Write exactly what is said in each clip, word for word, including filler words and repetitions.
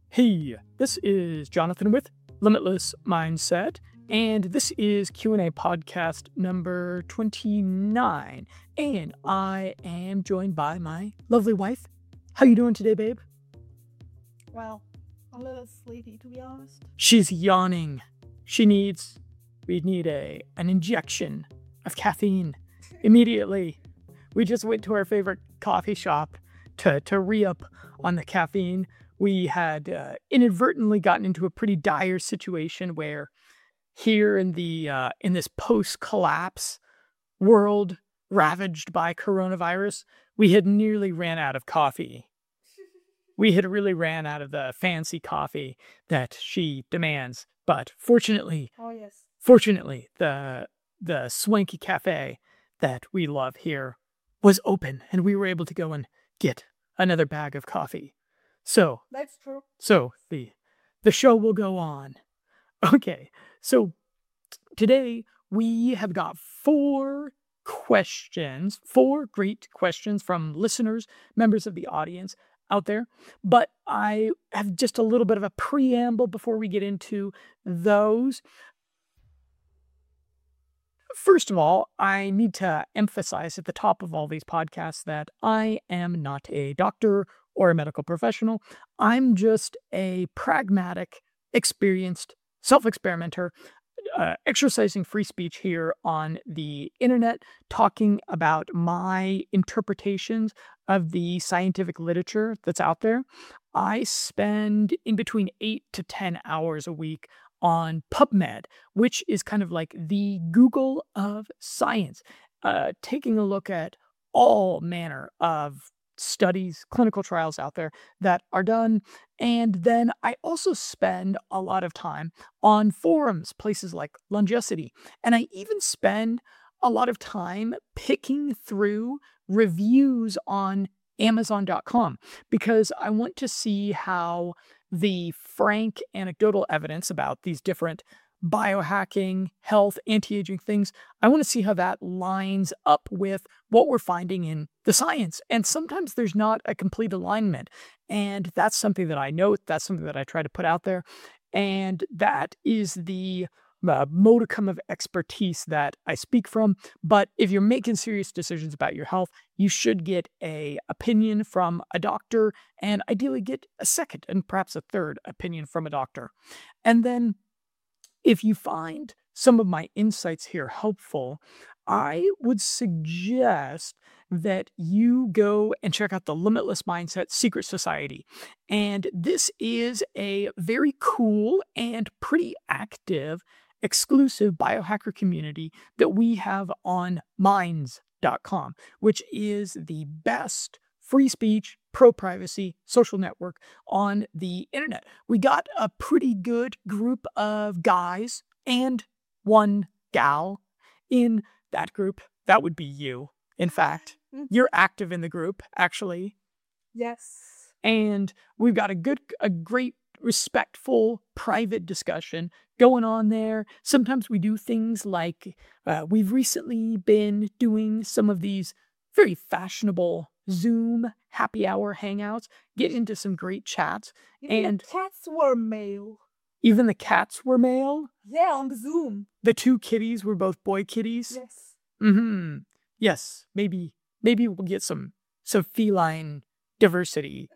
Hey, this is Jonathan with Limitless Mindset, and this is Q and A podcast number twenty-nine, and I am joined by my lovely wife. How you doing today, babe? Well, a little sleepy, to be honest. She's yawning. She needs, we need a an injection of caffeine immediately. We just went to our favorite coffee shop to, to re-up on the caffeine. We had uh, inadvertently gotten into a pretty dire situation where here in the uh, in this post-collapse world ravaged by coronavirus, we had nearly ran out of coffee. We had really ran out of the fancy coffee that she demands. But fortunately, Oh, yes. fortunately, the the swanky cafe that we love here was open, and we were able to go and get another bag of coffee. So, That's true. so the the show will go on. Okay, so today we have got four questions, four great questions from listeners, members of the audience out there. But I have just a little bit of a preamble before we get into those. First of all, I need to emphasize at the top of all these podcasts that I am not a doctor or a medical professional. I'm just a pragmatic, experienced self-experimenter, uh, exercising free speech here on the internet, talking about my interpretations of the scientific literature that's out there. I spend in between eight to ten hours a week on PubMed, which is kind of like the Google of science, uh, taking a look at all manner of studies, clinical trials out there that are done. And then I also spend a lot of time on forums, places like Longecity. And I even spend a lot of time picking through reviews on Amazon dot com because I want to see how the frank anecdotal evidence about these different biohacking, health, anti-aging things, I want to see how that lines up with what we're finding in the science. And sometimes there's not a complete alignment. And that's something that I note. That's something that I try to put out there. And that is the uh, modicum of expertise that I speak from. But if you're making serious decisions about your health, you should get a opinion from a doctor, and ideally get a second and perhaps a third opinion from a doctor. And then if you find some of my insights here helpful, I would suggest that you go and check out the Limitless Mindset Secret Society. And this is a very cool and pretty active exclusive biohacker community that we have on minds dot com, which is the best free speech, pro-privacy social network on the internet. We got a pretty good group of guys and one gal in that group. That would be you. In fact, Mhm. you're active in the group, actually. Yes. And we've got a good, a great, respectful, private discussion going on there. Sometimes we do things like uh, we've recently been doing some of these very fashionable Zoom happy hour hangouts, get into some great chats. Even And the cats were male. even the cats were male. Yeah, on the Zoom. The two kitties were both boy kitties. Yes. Mm-hmm. Yes, maybe maybe we'll get some some feline diversity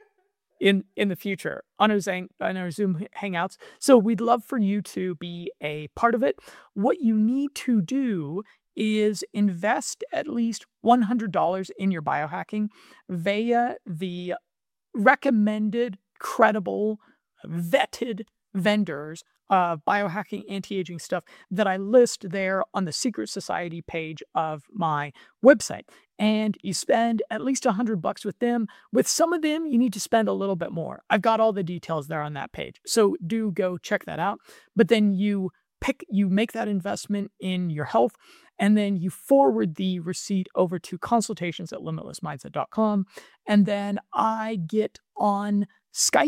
in in the future on our Zang, on our Zoom hangouts. So we'd love for you to be a part of it. What you need to do is invest at least one hundred dollars in your biohacking via the recommended, credible, vetted vendors of biohacking, anti-aging stuff that I list there on the Secret Society page of my website. And you spend at least a hundred bucks with them. With some of them, you need to spend a little bit more. I've got all the details there on that page. So do go check that out. But then you pick, you make that investment in your health, and then you forward the receipt over to consultations at limitless mindset dot com. And then I get on Skype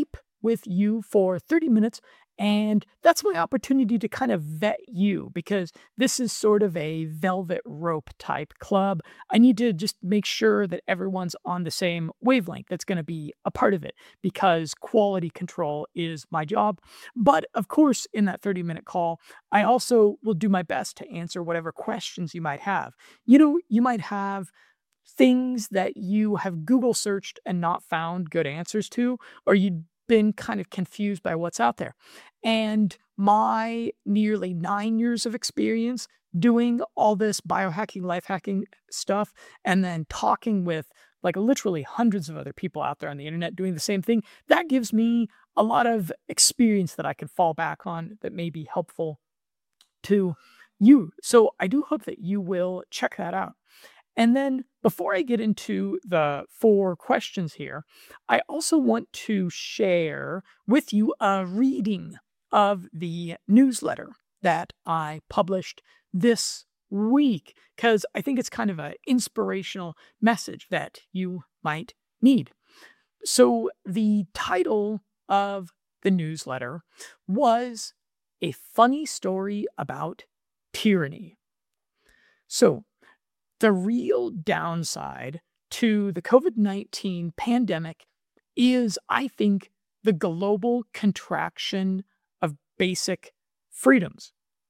with you for thirty minutes. And that's my opportunity to kind of vet you because this is sort of a velvet rope type club. I need to just make sure that everyone's on the same wavelength that's going to be a part of it because quality control is my job. But of course, in that thirty minute call, I also will do my best to answer whatever questions you might have. You know, you might have things that you have Google searched and not found good answers to, or you've been kind of confused by what's out there. And my nearly nine years of experience doing all this biohacking, life hacking stuff, and then talking with like literally hundreds of other people out there on the internet doing the same thing, that gives me a lot of experience that I can fall back on that may be helpful to you. So I do hope that you will check that out. And then before I get into the four questions here, I also want to share with you a reading of the newsletter that I published this week, because I think it's kind of an inspirational message that you might need. So the title of the newsletter was A Funny Story About Tyranny. So the real downside to the COVID nineteen pandemic is, I think, the global contraction of basic freedoms.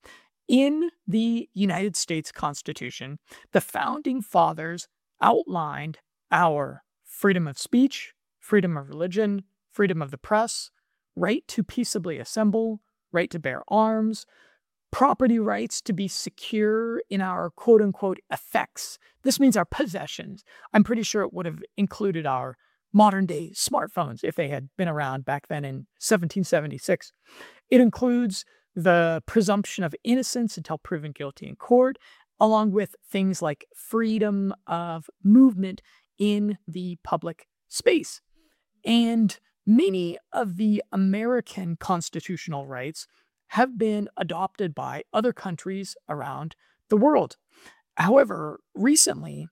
In the United States Constitution, the founding fathers outlined our freedom of speech, freedom of religion, freedom of the press, right to peaceably assemble, right to bear arms, property rights to be secure in our quote-unquote effects. This means our possessions. I'm pretty sure it would have included our modern-day smartphones if they had been around back then in seventeen seventy-six. It includes the presumption of innocence until proven guilty in court, along with things like freedom of movement in the public space. And many of the American constitutional rights have been adopted by other countries around the world. However, recently,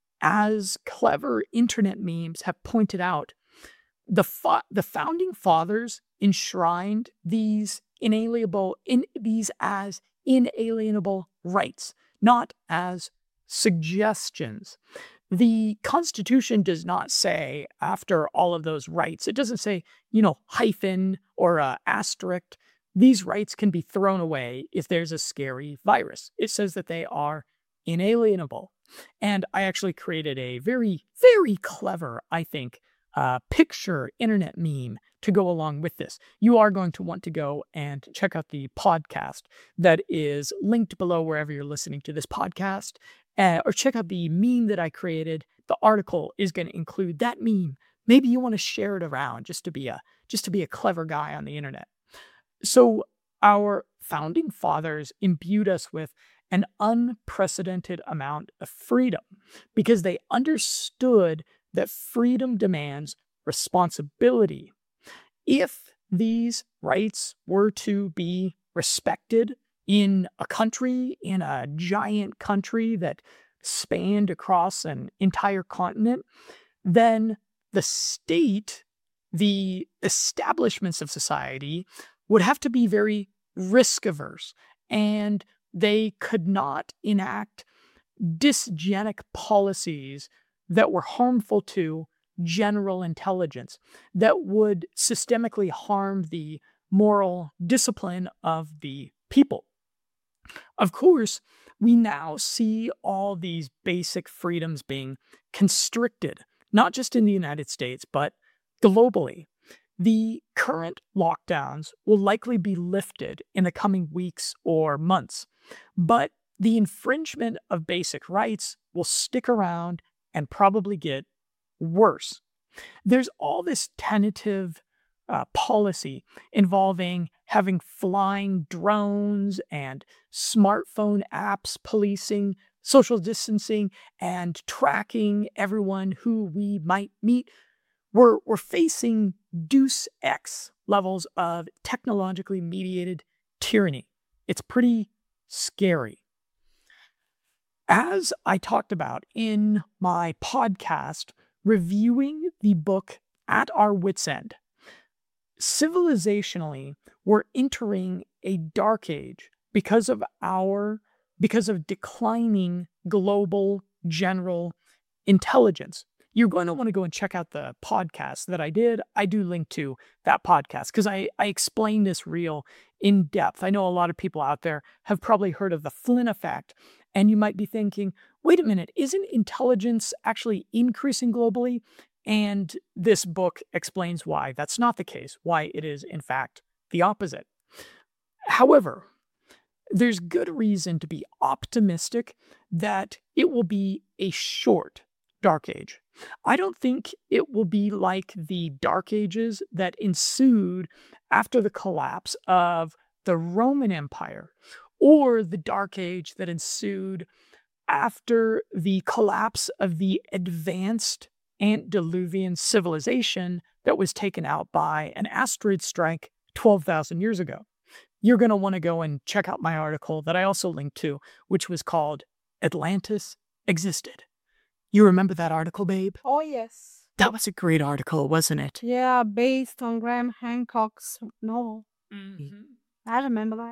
as clever internet memes have pointed out, the fo- the founding fathers enshrined these inalienable in these as inalienable rights, not as suggestions. The Constitution does not say, after all of those rights, it doesn't say, you know, hyphen or uh, asterisk. These rights can be thrown away if there's a scary virus. It says that they are inalienable. And I actually created a very, very clever, I think, uh, picture internet meme to go along with this. You are going to want to go and check out the podcast that is linked below wherever you're listening to this podcast, uh, or check out the meme that I created. The article is going to include that meme. Maybe you want to share it around just to be a just to be a clever guy on the internet. So our founding fathers imbued us with an unprecedented amount of freedom because they understood that freedom demands responsibility. If these rights were to be respected in a country, in a giant country that spanned across an entire continent, then the state, the establishments of society, would have to be very risk averse, and they could not enact dysgenic policies that were harmful to general intelligence, that would systemically harm the moral discipline of the people. Of course, we now see all these basic freedoms being constricted, not just in the United States, but globally. The current lockdowns will likely be lifted in the coming weeks or months, but the infringement of basic rights will stick around and probably get worse. There's all this tentative uh, policy involving having flying drones and smartphone apps policing social distancing and tracking everyone who we might meet. We're, we're facing Deus Ex levels of technologically mediated tyranny. It's pretty scary. As I talked about in my podcast reviewing the book At Our Wits' End, civilizationally, we're entering a dark age because of our because of declining global general intelligence. You're going to want to go and check out the podcast that I did. I do link to that podcast because I, I explain this real in depth. I know a lot of people out there have probably heard of the Flynn effect, and you might be thinking, wait a minute, isn't intelligence actually increasing globally? And this book explains why that's not the case, why it is, in fact, the opposite. However, there's good reason to be optimistic that it will be a short dark age. I don't think it will be like the dark ages that ensued after the collapse of the Roman Empire, or the dark age that ensued after the collapse of the advanced antediluvian civilization that was taken out by an asteroid strike twelve thousand years ago. You're going to want to go and check out my article that I also linked to, which was called Atlantis Existed. You remember that article, babe? Oh, yes. That was a great article, wasn't it? Yeah, based on Graham Hancock's novel. Mm-hmm. I remember that.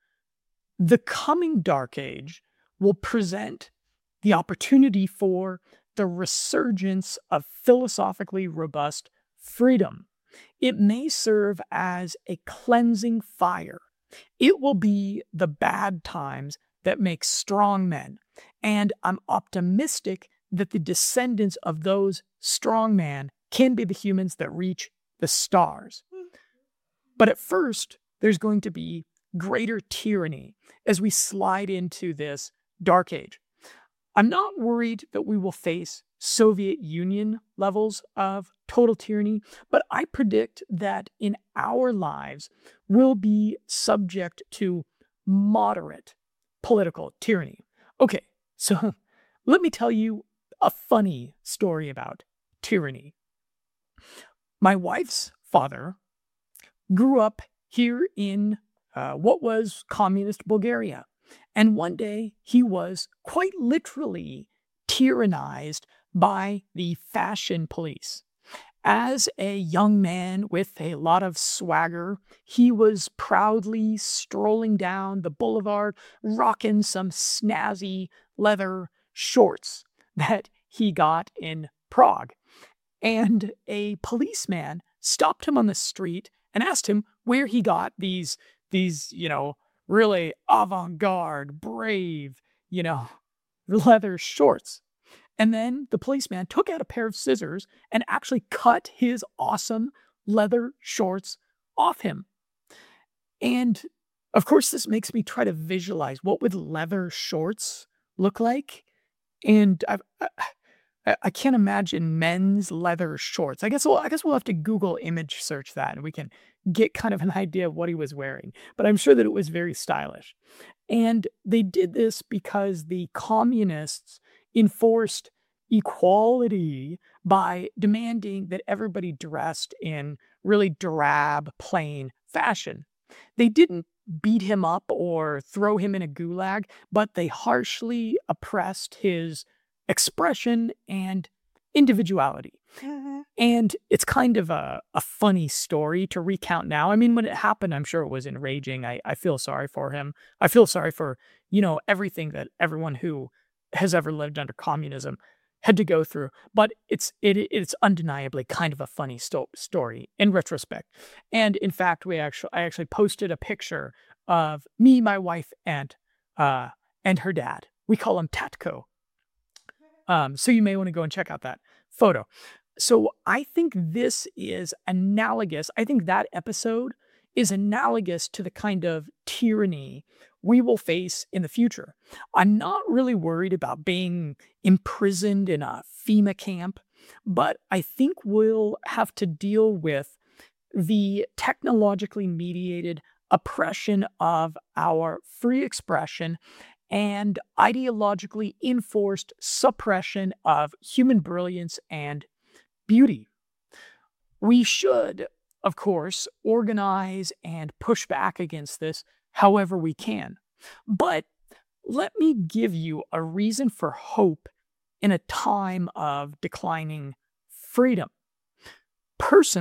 The coming dark age will present the opportunity for the resurgence of philosophically robust freedom. It may serve as a cleansing fire. It will be the bad times that make strong men. And I'm optimistic that the descendants of those strong men can be the humans that reach the stars. But at first, there's going to be greater tyranny as we slide into this dark age. I'm not worried that we will face Soviet Union levels of total tyranny, but I predict that in our lives, we'll be subject to moderate political tyranny. Okay, so let me tell you a funny story about tyranny. My wife's father grew up here in uh, what was communist Bulgaria. And one day he was quite literally tyrannized by the fashion police. As a young man with a lot of swagger, he was proudly strolling down the boulevard, rocking some snazzy leather shorts that he got in Prague. And a policeman stopped him on the street and asked him where he got these, these, you know, really avant-garde, brave, you know, leather shorts. And then the policeman took out a pair of scissors and actually cut his awesome leather shorts off him. And of course, this makes me try to visualize what would leather shorts look like. And I've, I, I can't imagine men's leather shorts. I guess we'll, I guess we'll have to Google image search that, and we can get kind of an idea of what he was wearing. But I'm sure that it was very stylish. And they did this because the communists enforced equality by demanding that everybody dressed in really drab, plain fashion. They didn't beat him up or throw him in a gulag, but they harshly oppressed his expression and individuality. Mm-hmm. And it's kind of a, a funny story to recount now. I mean, when it happened, I'm sure it was enraging. I, I feel sorry for him. I feel sorry for, you know, everything that everyone who has ever lived under communism had to go through. But it's it it's undeniably kind of a funny sto- story in retrospect. And in fact, we actually I actually posted a picture of me, my wife, and uh and her dad. We call him Tatko. Um, so you may want to go and check out that photo. So I think this is analogous. I think that episode is analogous to the kind of tyranny we will face in the future. I'm not really worried about being imprisoned in a FEMA camp, but I think we'll have to deal with the technologically mediated oppression of our free expression and ideologically enforced suppression of human brilliance and beauty. We should, of course, organize and push back against this however we can. But let me give you a reason for hope in a time of declining freedom. Personal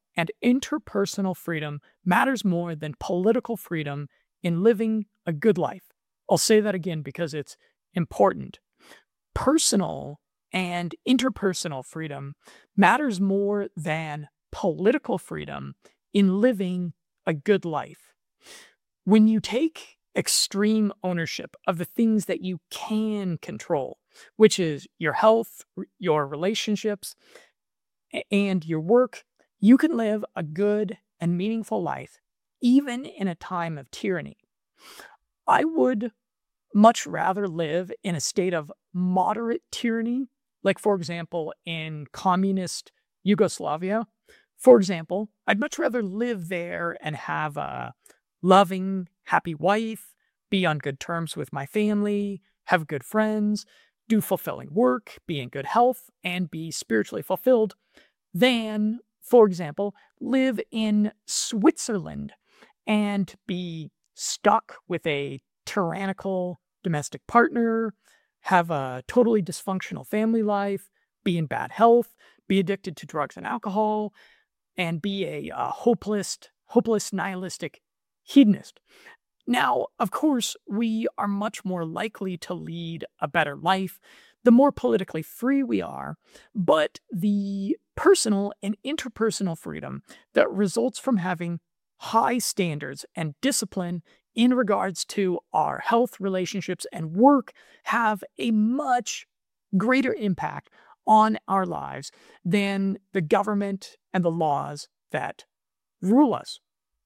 and interpersonal freedom matters more than political freedom in living a good life. I'll say that again because it's important. Personal and interpersonal freedom matters more than political freedom in living a good life. When you take extreme ownership of the things that you can control, which is your health, r- your relationships, a- and your work, you can live a good and meaningful life, even in a time of tyranny. I would much rather live in a state of moderate tyranny, like, for example, in communist Yugoslavia. For example, I'd much rather live there and have a loving, happy wife, be on good terms with my family, have good friends, do fulfilling work, be in good health, and be spiritually fulfilled than, for example, live in Switzerland and be stuck with a tyrannical domestic partner, have a totally dysfunctional family life, be in bad health, be addicted to drugs and alcohol, and be a, uh hopeless, hopeless, nihilistic hedonist. Now, of course, we are much more likely to lead a better life the more politically free we are, but the personal and interpersonal freedom that results from having high standards and discipline in regards to our health, relationships, and work have a much greater impact on our lives than the government and the laws that rule us.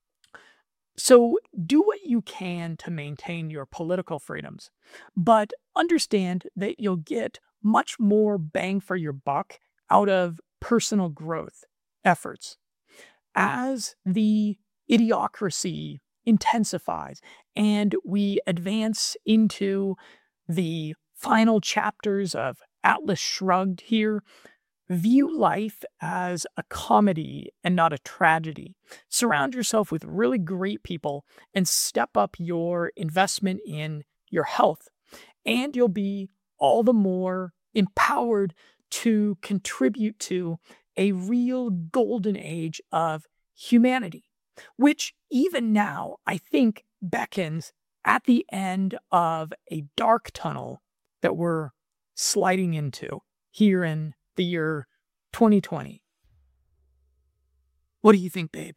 So do what you can to maintain your political freedoms, but understand that you'll get much more bang for your buck out of personal growth efforts. As the idiocracy intensifies and we advance into the final chapters of Atlas Shrugged here, view life as a comedy and not a tragedy. Surround yourself with really great people and step up your investment in your health, and you'll be all the more empowered to contribute to a real golden age of humanity, which even now I think beckons at the end of a dark tunnel that we're sliding into here in the year twenty twenty. What do you think, babe?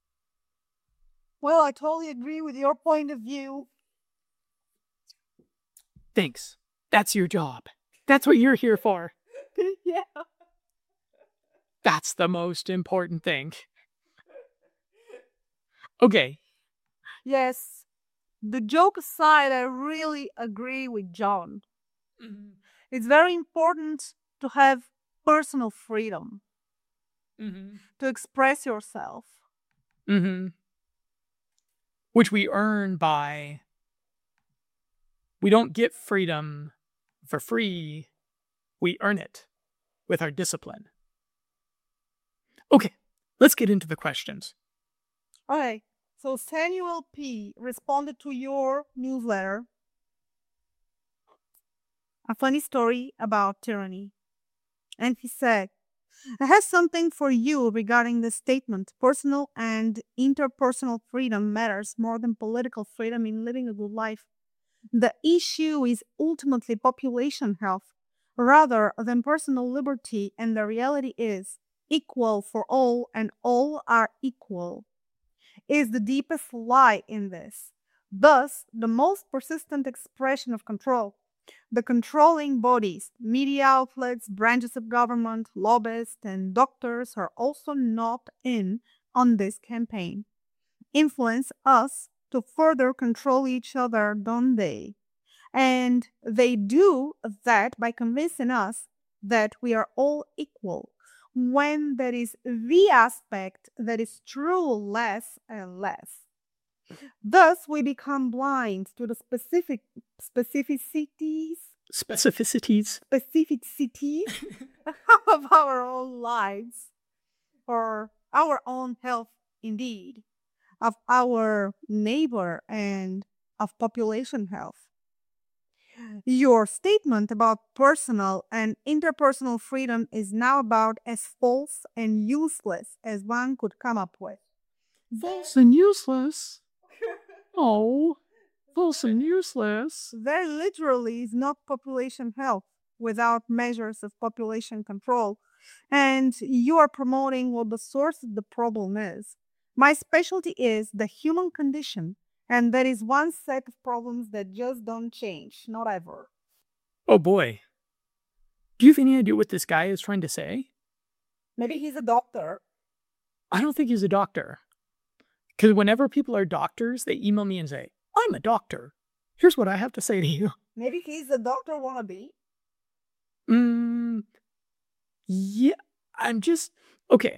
Well, I totally agree with your point of view. Thanks. That's your job. That's what you're here for. Yeah. That's the most important thing. Okay. Yes. The joke aside, I really agree with John. Mm-hmm. It's very important to have personal freedom Mm-hmm. to express yourself. Mm-hmm. Which we earn by. We don't get freedom for free. We earn it with our discipline. Okay, let's get into the questions. Okay. So Samuel P. responded to your newsletter. A funny story about tyranny. And he said, I have something for you regarding this statement. Personal and interpersonal freedom matters more than political freedom in living a good life. The issue is ultimately population health rather than personal liberty, and the reality is equal for all and all are equal is the deepest lie in this. Thus, the most persistent expression of control. The controlling bodies, media outlets, branches of government, lobbyists, and doctors are also not in on this campaign. Influence us to further control each other, don't they? And they do that by convincing us that we are all equal, when that is the aspect that is true less and less. Thus, we become blind to the specific specificities Specificities. specificities of our own lives, or our own health, indeed, of our neighbor, and of population health. Your statement about personal and interpersonal freedom is now about as false and useless as one could come up with. False and useless? Oh, false and useless. There literally is not population health without measures of population control, and you are promoting what the source of the problem is. My specialty is the human condition, and there is one set of problems that just don't change, not ever. Oh boy. Do you have any idea what this guy is trying to say? Maybe he's a doctor. I don't think he's a doctor. Because whenever people are doctors, they email me and say, I'm a doctor. Here's what I have to say to you. Maybe he's a doctor wannabe. Mm, yeah, I'm just, okay.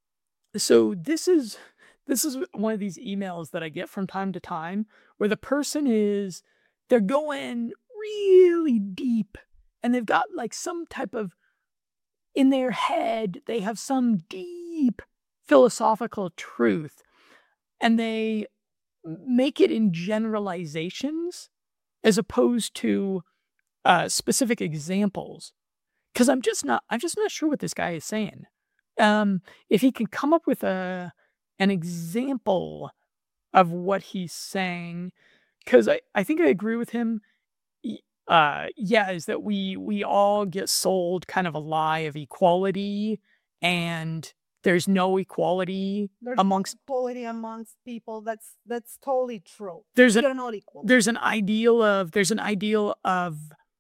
So this is, this is one of these emails that I get from time to time where the person is, they're going really deep and they've got like some type of, in their head, they have some deep philosophical truth and they make it in generalizations as opposed to uh, specific examples. Because I'm just not, I'm just not sure what this guy is saying. Um, if he can come up with a an example of what he's saying, because I, I think I agree with him. Uh, yeah, is that we we all get sold kind of a lie of equality, and there's no equality There's amongst equality amongst people. That's that's totally true. there's They're an not equal. there's an ideal of there's an ideal of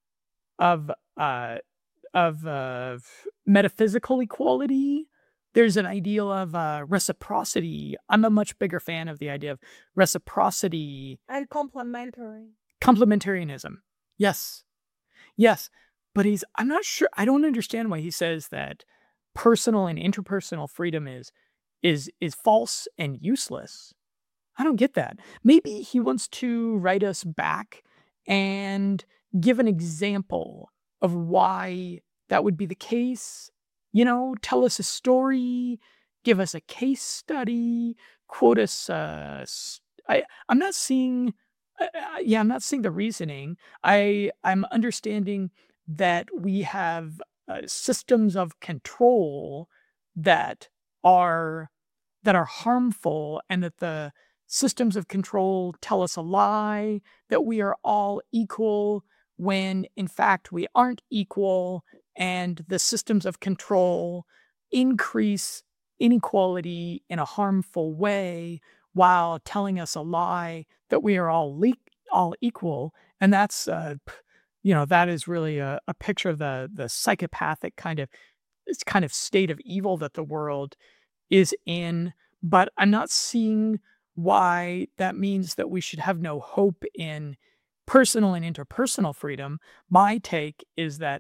of uh of uh, metaphysical equality. There's an ideal of uh, reciprocity. I'm a much bigger fan of the idea of reciprocity. And complementary. Complementarianism. Yes. Yes. But he's, I'm not sure, I don't understand why he says that personal and interpersonal freedom is, is, is false and useless. I don't get that. Maybe he wants to write us back and give an example of why that would be the case. You know, tell us a story, give us a case study, quote us. Uh, I, I'm not seeing, uh, yeah, I'm not seeing the reasoning. I, I'm understanding that we have uh, systems of control that are that are harmful, and that the systems of control tell us a lie, that we are all equal when in fact we aren't equal, and the systems of control increase inequality in a harmful way while telling us a lie that we are all le- all equal. And that's uh, you know, that is really a, a picture of the the psychopathic kind of this kind of state of evil that the world is in. But I'm not seeing why that means that we should have no hope in personal and interpersonal freedom. My take is that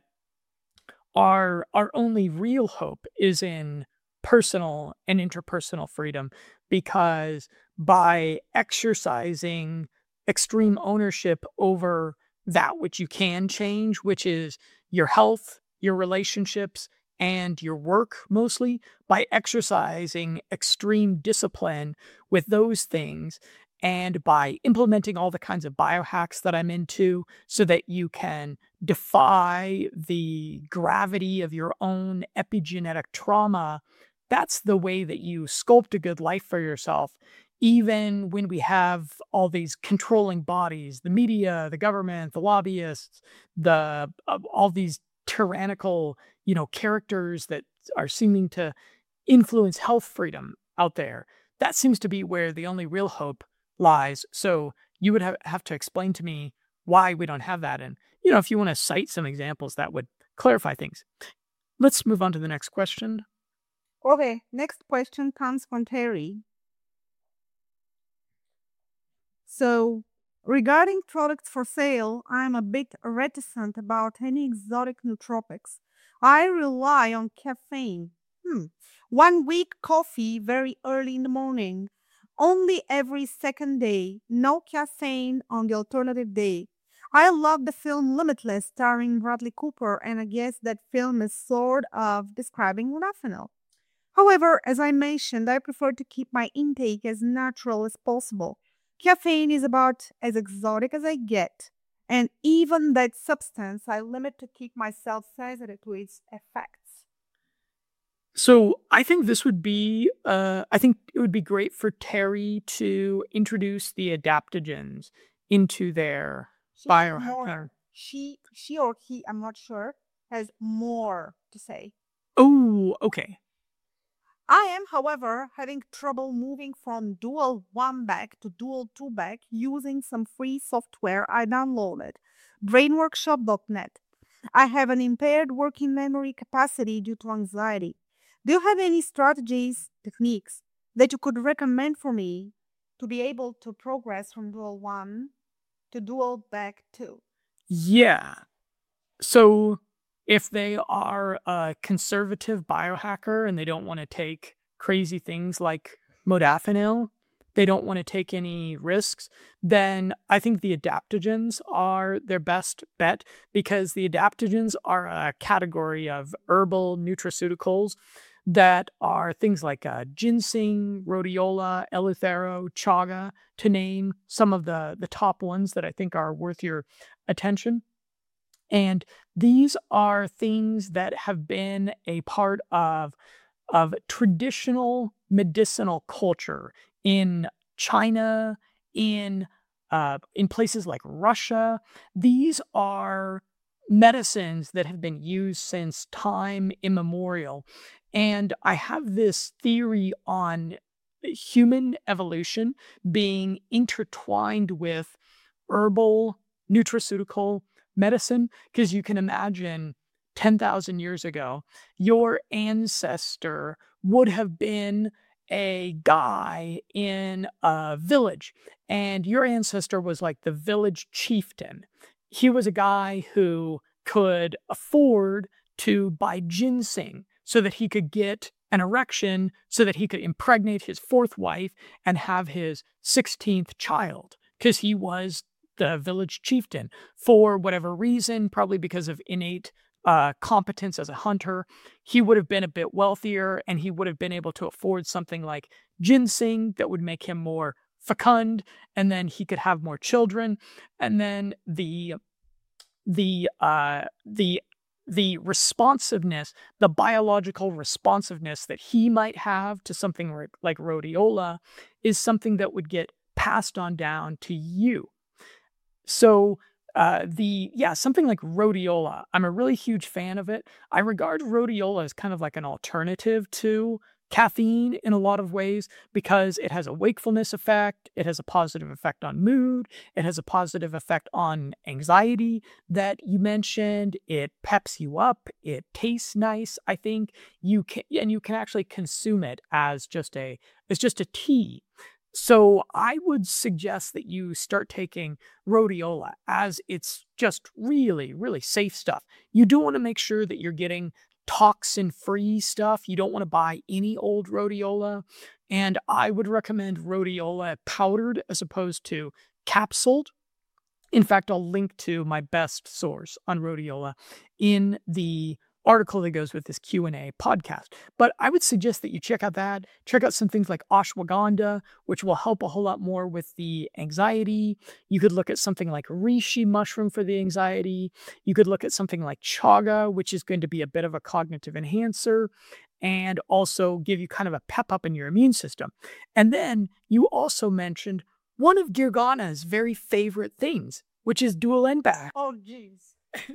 our our only real hope is in personal and interpersonal freedom, because by exercising extreme ownership over that which you can change, which is your health, your relationships, and your work mostly, by exercising extreme discipline with those things, and by implementing all the kinds of biohacks that I'm into so that you can defy the gravity of your own epigenetic trauma, that's the way that you sculpt a good life for yourself. Even when we have all these controlling bodies, the media, the government, the lobbyists, the uh, all these tyrannical, you know, characters that are seeming to influence health freedom out there, that seems to be where the only real hope lies. So you would have, have to explain to me why we don't have that. And, you know, if you want to cite some examples, that would clarify things. Let's move on to the next question. Okay, next question comes from Terry. So, regarding products for sale, I'm a bit reticent about any exotic nootropics. I rely on caffeine. Hmm. One week coffee very early in the morning. Only every second day. No caffeine on the alternative day. I love the film Limitless starring Bradley Cooper, and I guess that film is sort of describing modafinil. However, as I mentioned, I prefer to keep my intake as natural as possible. Caffeine is about as exotic as I get. And even that substance I limit to keep myself sensitive to its effects. So I think this would be, uh, I think it would be great for Terry to introduce the adaptogens into their She has more. biohacker. She, she or he, I'm not sure, has more to say. Oh, okay. I am, however, having trouble moving from dual one back to dual two back using some free software I downloaded, brainworkshop dot net. I have an impaired working memory capacity due to anxiety. Do you have any strategies, techniques that you could recommend for me to be able to progress from dual one to dual back two? Yeah. So if they are a conservative biohacker and they don't want to take crazy things like modafinil, they don't want to take any risks, then I think the adaptogens are their best bet because the adaptogens are a category of herbal nutraceuticals that are things like uh, ginseng, rhodiola, eleuthero, chaga, to name some of the, the top ones that I think are worth your attention. And these are things that have been a part of, of traditional medicinal culture in China, in uh, in places like Russia. These are medicines that have been used since time immemorial. And I have this theory on human evolution being intertwined with herbal nutraceutical medicine, because you can imagine ten thousand years ago, your ancestor would have been a guy in a village, and your ancestor was like the village chieftain. He was a guy who could afford to buy ginseng so that he could get an erection, so that he could impregnate his fourth wife and have his sixteenth child, because he was the village chieftain. For whatever reason, probably because of innate uh, competence as a hunter, he would have been a bit wealthier and he would have been able to afford something like ginseng that would make him more fecund, and then he could have more children. And then the the uh, the the responsiveness, the biological responsiveness that he might have to something like, like rhodiola is something that would get passed on down to you. So uh, the yeah, something like rhodiola, I'm a really huge fan of it. I regard rhodiola as kind of like an alternative to caffeine in a lot of ways because it has a wakefulness effect, it has a positive effect on mood, it has a positive effect on anxiety that you mentioned, it peps you up, it tastes nice. I think you can, and you can actually consume it as just a as just a tea. So I would suggest that you start taking rhodiola, as it's just really, really safe stuff. You do want to make sure that you're getting toxin-free stuff. You don't want to buy any old rhodiola. And I would recommend rhodiola powdered as opposed to capsuled. In fact, I'll link to my best source on rhodiola in the article that goes with this Q and A podcast. But I would suggest that you check out that. Check out some things like ashwagandha, which will help a whole lot more with the anxiety. You could look at something like reishi mushroom for the anxiety. You could look at something like chaga, which is going to be a bit of a cognitive enhancer and also give you kind of a pep up in your immune system. And then you also mentioned one of Girgana's very favorite things, which is dual N B A C. Oh, jeez.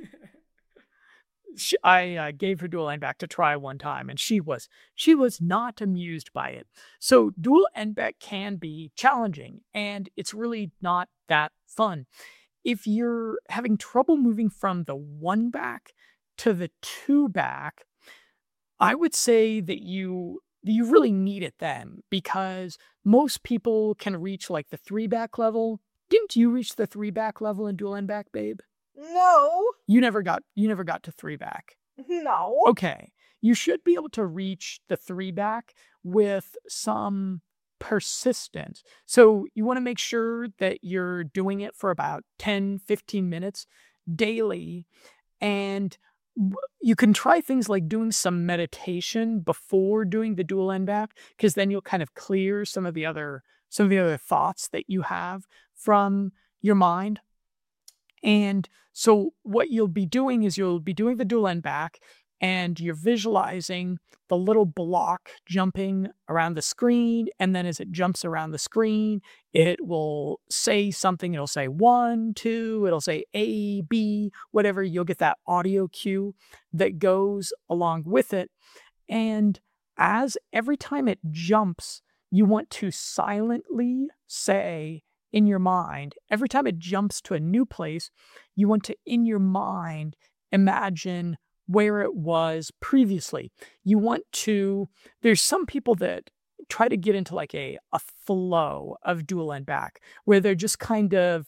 She, I uh, gave her dual N B A C to try one time, and she was she was not amused by it. So dual N B A C can be challenging, and it's really not that fun. If you're having trouble moving from the one back to the two back, I would say that you you really need it then, because most people can reach like the three back level. Didn't you reach the three back level in dual N B A C, babe? No. You never got you never got to three back. No. Okay. You should be able to reach the three back with some persistence. So you want to make sure that you're doing it for about ten, fifteen minutes daily. And you can try things like doing some meditation before doing the dual N B A C, because then you'll kind of clear some of the other some of the other thoughts that you have from your mind. And so what you'll be doing is you'll be doing the dual end back, and you're visualizing the little block jumping around the screen. And then as it jumps around the screen, it will say something. It'll say one, two, it'll say A, B, whatever. You'll get that audio cue that goes along with it. And as every time it jumps, you want to silently say in your mind, every time it jumps to a new place, you want to, in your mind, imagine where it was previously. You want to, there's some people that try to get into like a, a flow of dual end back, where they're just kind of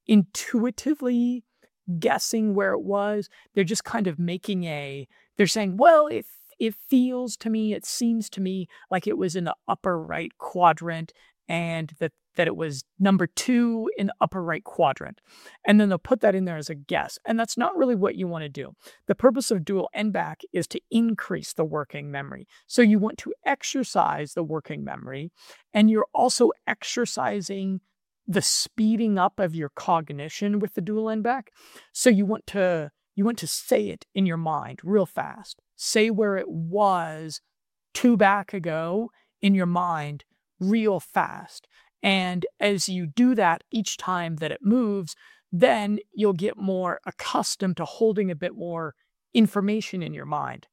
intuitively guessing where it was. They're just kind of making a, they're saying, well, if it feels to me, it seems to me like it was in the upper right quadrant, and that that it was number two in the upper right quadrant. And then they'll put that in there as a guess. And that's not really what you want to do. The purpose of dual end back is to increase the working memory. So you want to exercise the working memory, and you're also exercising the speeding up of your cognition with the dual end back. So you want to you want to say it in your mind real fast. Say where it was two back ago in your mind real fast. And as you do that each time that it moves, then you'll get more accustomed to holding a bit more information in your mind,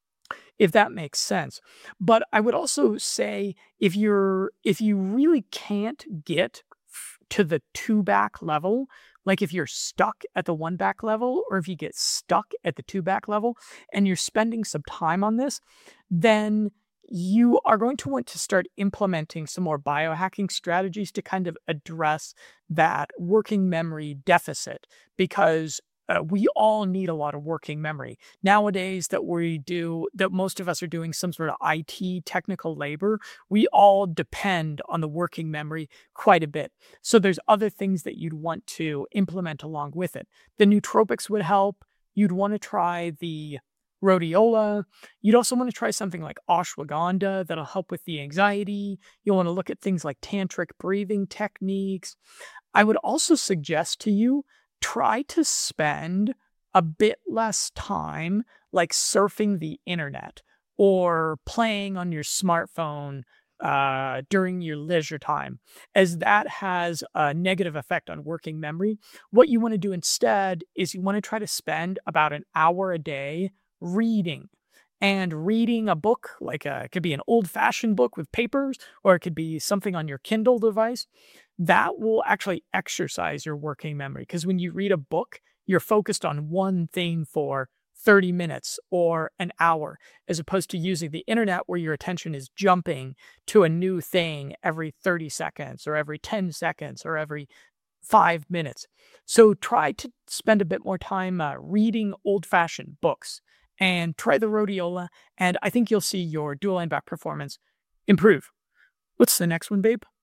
if that makes sense. But I would also say, if you're if you really can't get to the two back level, like if you're stuck at the one back level, or if you get stuck at the two back level and you're spending some time on this, then you are going to want to start implementing some more biohacking strategies to kind of address that working memory deficit, because uh, we all need a lot of working memory. Nowadays that we do, that most of us are doing some sort of I T technical labor, we all depend on the working memory quite a bit. So there's other things that you'd want to implement along with it. The nootropics would help. You'd want to try the rhodiola. You'd also want to try something like ashwagandha that'll help with the anxiety. You'll want to look at things like tantric breathing techniques. I would also suggest to you, try to spend a bit less time like surfing the internet or playing on your smartphone uh, during your leisure time, as that has a negative effect on working memory. What you want to do instead is you want to try to spend about an hour a day reading. And reading a book, like a, it could be an old-fashioned book with papers, or it could be something on your Kindle device, that will actually exercise your working memory. Because when you read a book, you're focused on one thing for thirty minutes or an hour, as opposed to using the internet where your attention is jumping to a new thing every thirty seconds or every ten seconds or every five minutes. So try to spend a bit more time uh, reading old-fashioned books, and try the rhodiola, and I think you'll see your dual end back performance improve. What's the next one, babe?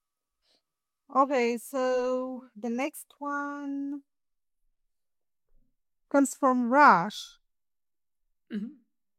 Okay, so the next one comes from Raj Mm-hmm.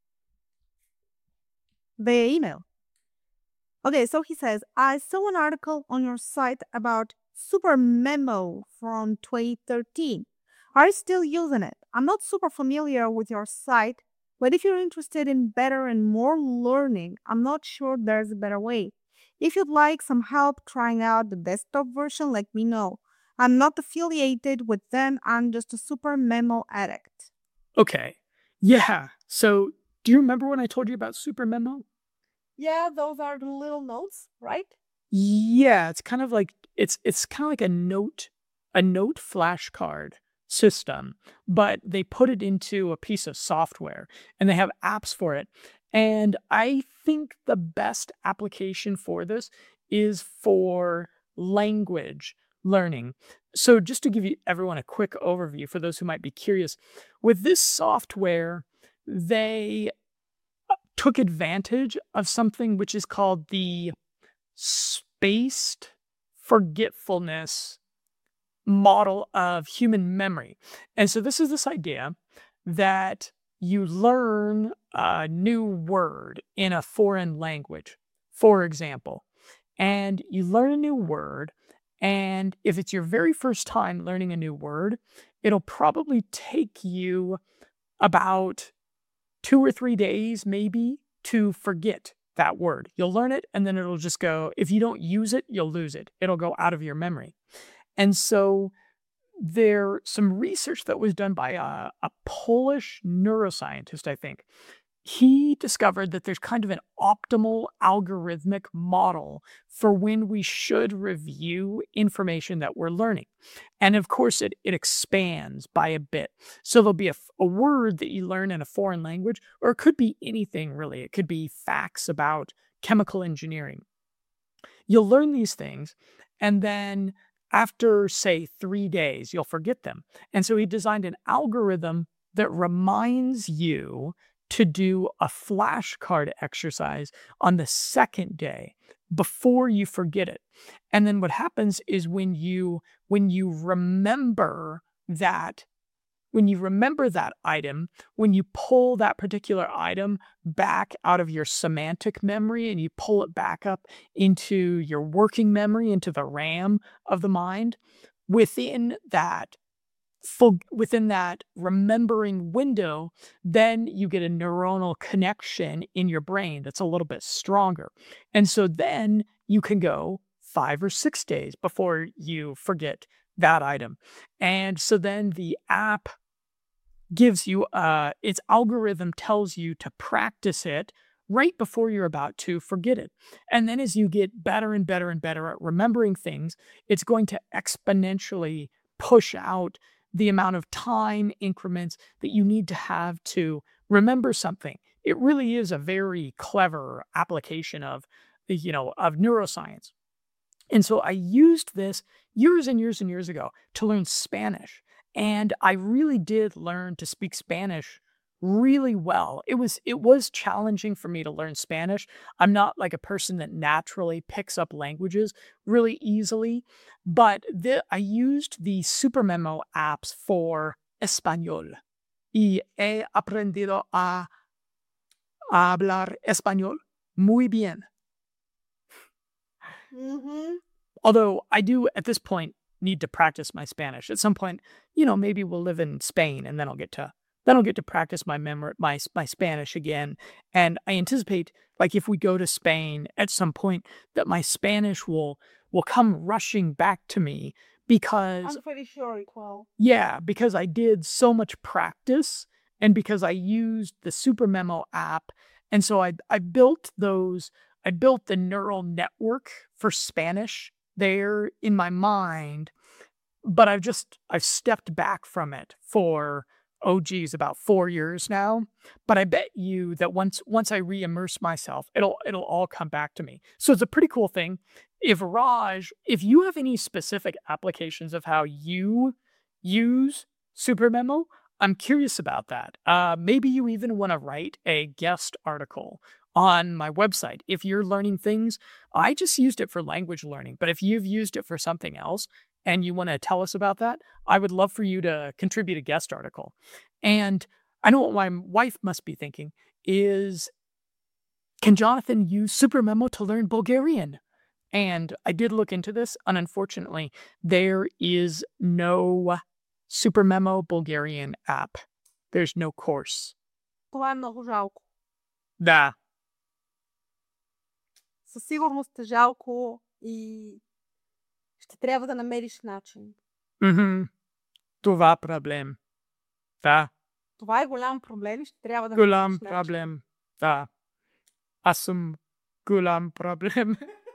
via email. Okay, so he says, I saw an article on your site about Super Memo from twenty thirteen. Are you still using it? I'm not super familiar with your site, but if you're interested in better and more learning, I'm not sure there's a better way. If you'd like some help trying out the desktop version, let me know. I'm not affiliated with them. I'm just a Super Memo addict. Okay. Yeah. So do you remember when I told you about Super Memo? Yeah, those are the little notes, right? Yeah, it's kind of like it's it's kind of like a note a note flashcard system, but they put it into a piece of software and they have apps for it. And I think the best application for this is for language learning. So just to give you everyone a quick overview for those who might be curious, with this software, they took advantage of something which is called the spaced forgetfulness model of human memory. And so this is this idea that you learn a new word in a foreign language, for example, and you learn a new word, And if it's your very first time learning a new word, it'll probably take you about two or three days, maybe, to forget that word. You'll learn it, and then it'll just go, if you don't use it, you'll lose it. It'll go out of your memory. And so there's some research that was done by a, a Polish neuroscientist, I think. He discovered that there's kind of an optimal algorithmic model for when we should review information that we're learning. And of course, it, it expands by a bit. So there'll be a, a word that you learn in a foreign language, or it could be anything really. It could be facts about chemical engineering. You'll learn these things, and then after, say, three days, you'll forget them. And so he designed an algorithm that reminds you to do a flashcard exercise on the second day before you forget it. And then what happens is when you when you remember that when you remember that item, when you pull that particular item back out of your semantic memory and you pull it back up into your working memory, into the RAM of the mind, within that full, within that remembering window, then you get a neuronal connection in your brain that's a little bit stronger. And so then you can go five or six days before you forget that item. And so then the app gives you, uh, its algorithm tells you to practice it right before you're about to forget it. And then as you get better and better and better at remembering things, it's going to exponentially push out the amount of time increments that you need to have to remember something. It really is a very clever application of, you know, of neuroscience. And so I used this years and years and years ago to learn Spanish. And I really did learn to speak Spanish really well. It was it was challenging for me to learn Spanish. I'm not like a person that naturally picks up languages really easily, but the, I used the SuperMemo apps for español. Y he aprendido a, a hablar español muy bien. Mm-hmm. Although I do, at this point, need to practice my Spanish. At some point, you know, maybe we'll live in Spain and then I'll get to then I'll get to practice my memory, my my Spanish again. And I anticipate, like, if we go to Spain at some point, that my Spanish will will come rushing back to me because I'm pretty sure it will. yeah, because I did so much practice and because I used the SuperMemo app. And so I I built those, I built the neural network for Spanish there in my mind, but I've just I've stepped back from it for oh geez, about four years now. But I bet you that once once I re-immerse myself, it'll it'll all come back to me. So it's a pretty cool thing. If Raj, if you have any specific applications of how you use SuperMemo, I'm curious about that. Uh, maybe you even want to write a guest article on my website. If you're learning things, I just used it for language learning, but if you've used it for something else and you want to tell us about that, I would love for you to contribute a guest article. And I know what my wife must be thinking is, can Jonathan use SuperMemo to learn Bulgarian? And I did look into this, and unfortunately, there is no SuperMemo Bulgarian app. There's no course. Това е много жалко. Да. Със сигурност е жалко и ще трябва да намериш начин. Mm-hmm. Това проблем. Да. Това е голям проблем и ще трябва да Голям намериш начин. проблем. Да. Аз съм голям проблем.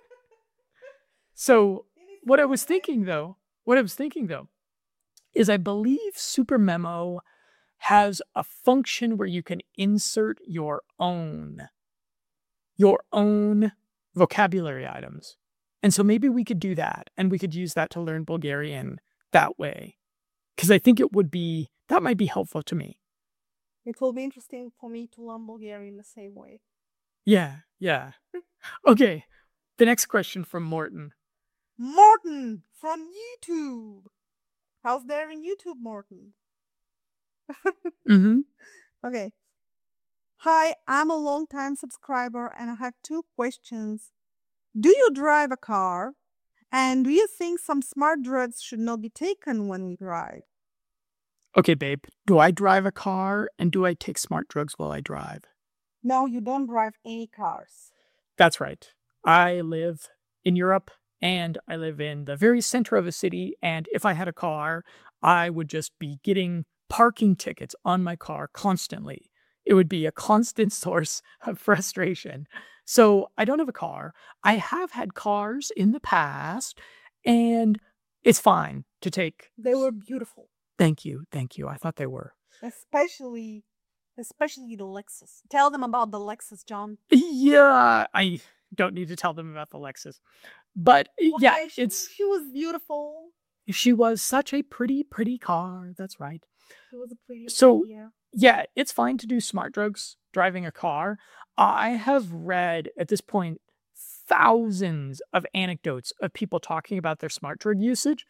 So what I was thinking though, what I was thinking though, is I believe SuperMemo has a function where you can insert your own, your own vocabulary items. And so maybe we could do that and we could use that to learn Bulgarian that way. Because I think it would be, that might be helpful to me. It will be interesting for me to learn Bulgarian the same way. Yeah, yeah. Okay, the next question from Morton. Morton from YouTube. How's there in YouTube, Morton? Mm-hmm. Okay. Hi, I'm a long-time subscriber and I have two questions. Do you drive a car? And do you think some smart drugs should not be taken when we drive? Okay, babe, do I drive a car and do I take smart drugs while I drive? No, you don't drive any cars. That's right. I live in Europe and I live in the very center of a city. And if I had a car, I would just be getting parking tickets on my car constantly. It would be a constant source of frustration. So I don't have a car. I have had cars in the past, and it's fine to take. They were beautiful, Thank you. Thank you. I thought they were. especially especially the Lexus. Tell them about the Lexus, John. Yeah, I don't need to tell them about the Lexus. But yeah, Why? She, it's she was beautiful. she was such a pretty, pretty car. That's right. She was a pretty So lady, yeah. yeah, it's fine to do smart drugs driving a car. I have read at this point thousands of anecdotes of people talking about their smart drug usage.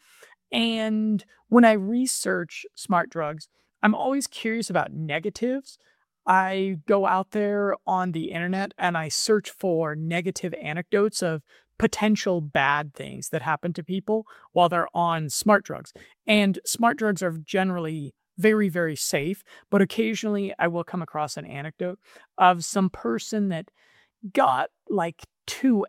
And when I research smart drugs, I'm always curious about negatives. I go out there on the internet and I search for negative anecdotes of potential bad things that happen to people while they're on smart drugs. And smart drugs are generally very, very safe, but occasionally I will come across an anecdote of some person that got like too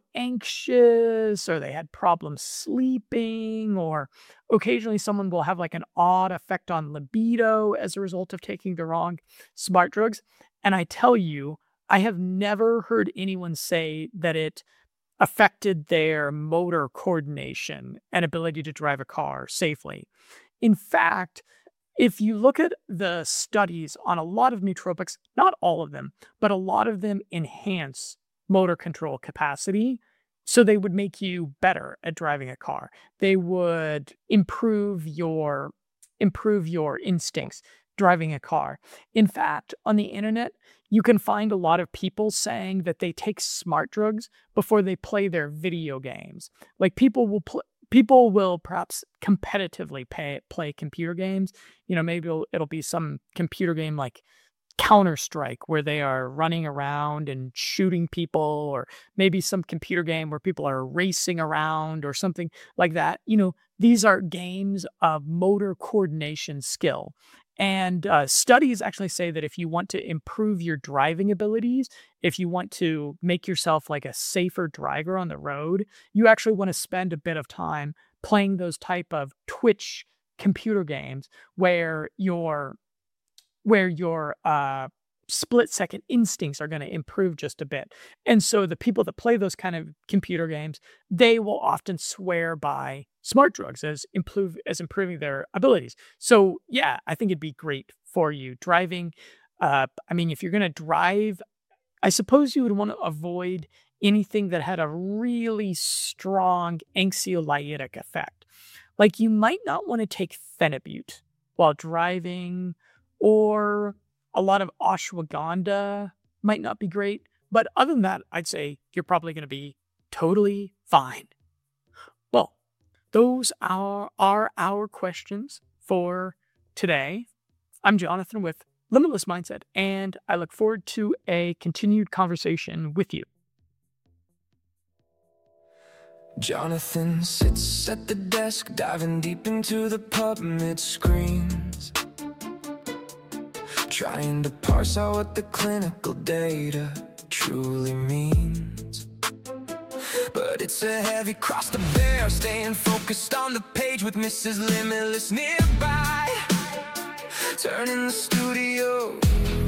anxious or they had problems sleeping, or occasionally someone will have like an odd effect on libido as a result of taking the wrong smart drugs. And I tell you, I have never heard anyone say that it affected their motor coordination and ability to drive a car safely. In fact, if you look at the studies on a lot of nootropics, not all of them, but a lot of them enhance motor control capacity. So they would make you better at driving a car. They would improve your improve your instincts driving a car. In fact, on the internet, you can find a lot of people saying that they take smart drugs before they play their video games. Like people will pl- people will perhaps competitively pay, play computer games. You know, maybe it'll, it'll be some computer game like Counter-Strike where they are running around and shooting people, or maybe some computer game where people are racing around or something like that. You know, these are games of motor coordination skill. And uh, studies actually say that if you want to improve your driving abilities, if you want to make yourself like a safer driver on the road, you actually want to spend a bit of time playing those type of Twitch computer games where your where your uh, split second instincts are going to improve just a bit. And so the people that play those kind of computer games, they will often swear by smart drugs as improve as improving their abilities. So yeah, I think it'd be great for you driving. Uh, I mean, if you're going to drive, I suppose you would want to avoid anything that had a really strong anxiolytic effect. Like you might not want to take Phenibut while driving, or a lot of ashwagandha might not be great. But other than that, I'd say you're probably going to be totally fine. Well, those are, are our questions for today. I'm Jonathan with Limitless Mindset, and I look forward to a continued conversation with you. Jonathan sits at the desk, diving deep into the pub mid screens, trying to parse out what the clinical data truly means. But it's a heavy cross to bear, staying focused on the page with Missus Limitless nearby, turning the studio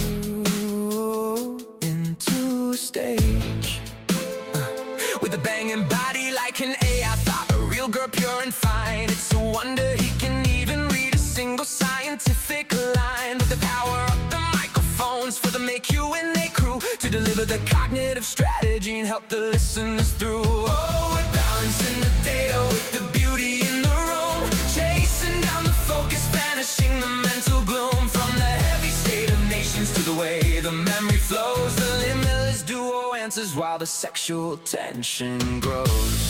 into a stage, uh, with a banging body like an A I thought, a real girl pure and fine. It's a wonder he can even read a single scientific line, with the power of the microphones for the Make You and They crew to deliver the cognitive strategy and help the listeners through. Oh, we're balancing the data with the beauty in the room, chasing down the focus, banishing the mental gloom, from the heavy state of nations to the way the memory flows. The Limitless duo answers while the sexual tension grows.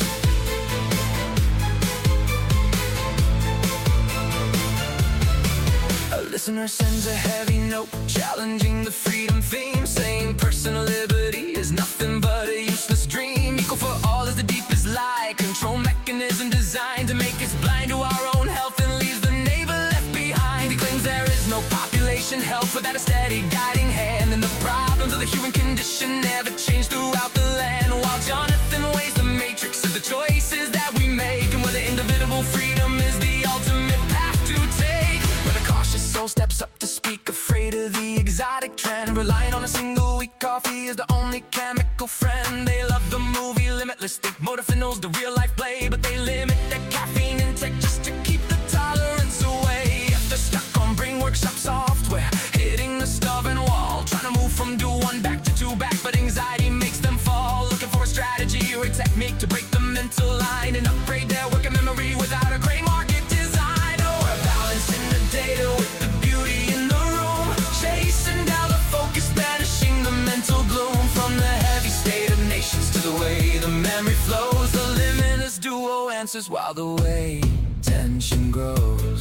A listener sends a heavy note, challenging the freedom theme, saying personal liberty is nothing but a useless dream. Equal for all is the deepest lie, control mechanism freedom designed to make us blind to our own health and leaves the neighbor left behind. He claims there is no population health without a steady guiding hand, and the problems of the human condition never change throughout the land. While Jonathan weighs the matrix of the choices that we make, and whether individual freedom is the ultimate path to take. When a cautious soul steps up to speak, afraid of the exotic trend, relying on a single weak coffee is the only chemical friend. They love the movie Limitless, think modafinil's the real life play, but they limit their caffeine intake just to keep the tolerance away. If they're stuck on brain workshop software, hitting the stubborn wall, trying to move from do one back to two back, but anxiety makes them fall. Looking for a strategy or a technique to break the mental line and upgrade their working memory without a gray market design. Oh, we're balancing the data with the beauty in the room, chasing down the focus, banishing the mental gloom. From the heavy state of nations to the way the memory flows, the limitless duo answers while the way tension grows.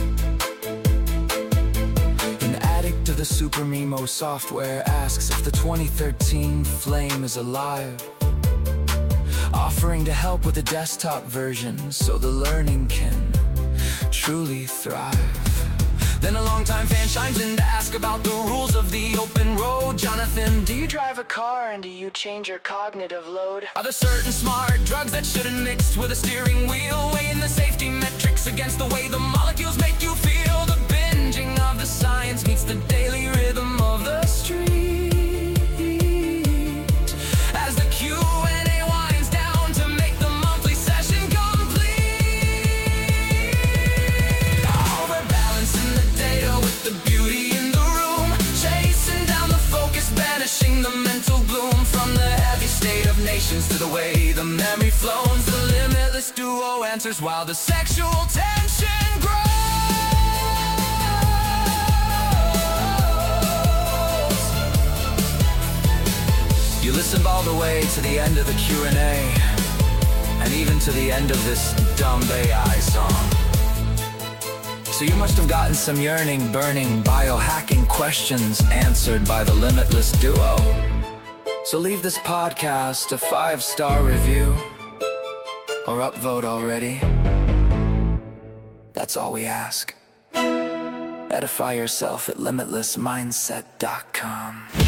An addict to the Super Memo software asks if the twenty thirteen flame is alive, offering to help with the desktop version so the learning can truly thrive. Then a longtime fan chimes in to ask about the rules of the open road. Jonathan, do you drive a car and do you change your cognitive load? Are there certain smart drugs that shouldn't mix with a steering wheel, weighing the safety metrics against the way the molecules make you feel? The binging of the science meets the daily rhythm of the street, as the Q and A winds down to make the monthly session complete. Oh, we're balancing the data with the beauty in the room, chasing down the focus, banishing the mental gloom. From the heavy state of nations to the way the memory flows, the limitless duo answers while the sexual tension grows. You listened all the way to the end of the Q and A, and even to the end of this dumb A I song. So you must have gotten some yearning, burning, biohacking questions answered by the limitless duo. So leave this podcast a five-star review, or upvote already. That's all we ask. Edify yourself at limitless mindset dot com.